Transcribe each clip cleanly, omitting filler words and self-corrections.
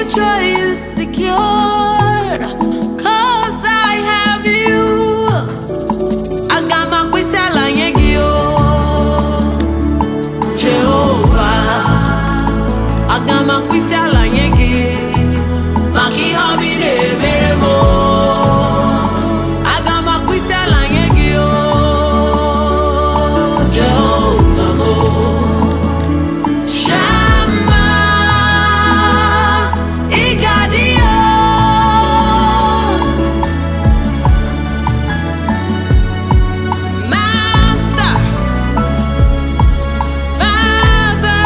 future is secure, 'cause I have you. Agama kwisala yegio, Jehovah. Agama kwisala yegi, maki hobi de beremo. Agama kwisala yegio, Jehovah mo. Shama igadio, Master, Father,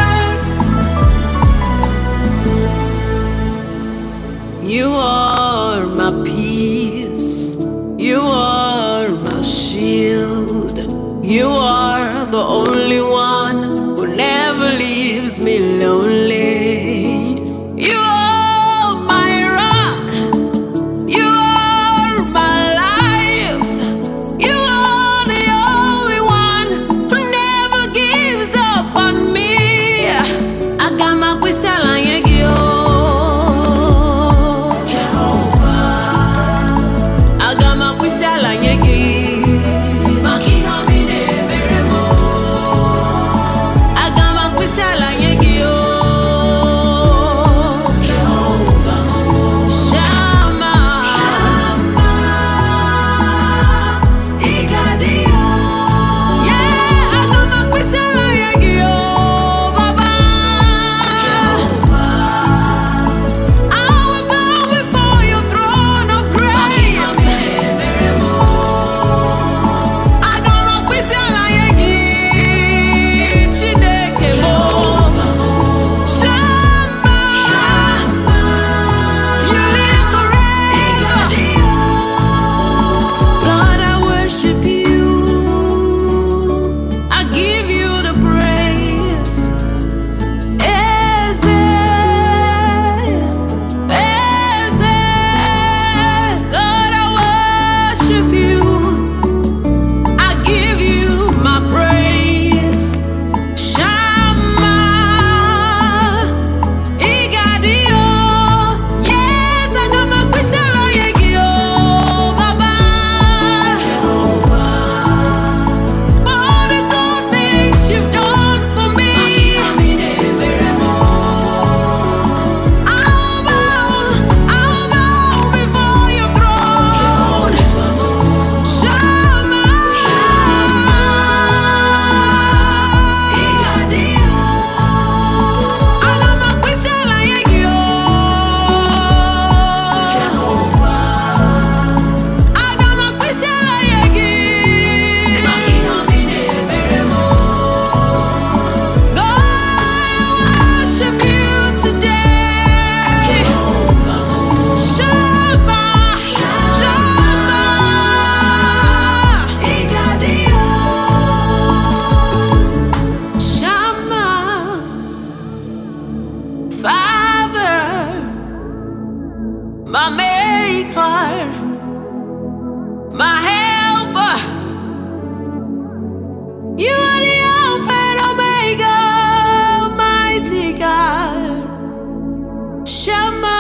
you are my peace, you are my shield, you are the only one who never leaves me lonely. You are my rock, you are my life, you are the only one who never gives up on me. Agama kwisala yegio, Agama kwisala yegi, maki hamine beremo. Agama kwisala yegi o, Jehovah mo. Shama, Shama igadio, yeah. Agama kwisala yegi o, Baba. Jehovah, I will bow before your throne of grace. Agama kwisala yegi, Chineke mo. Shama, you live forever. God, I worship you. I give you the praise. Eze, Eze, God, I worship you. I give you my praise. Shama igadio, yes, agama kwisala yegio, Baba. Jehovah, all the good things you've done for me. I'll bow before your throne. Shama igadio, agama kwisala yegio, Jehovah. Agama kwisala yegi, maki hamine beremo. God, I worship you today. Jehovah mo. Shama, Shama igadio, Shama, Father, my maker, my helper. You are the Alpha and Omega, mighty God. Shama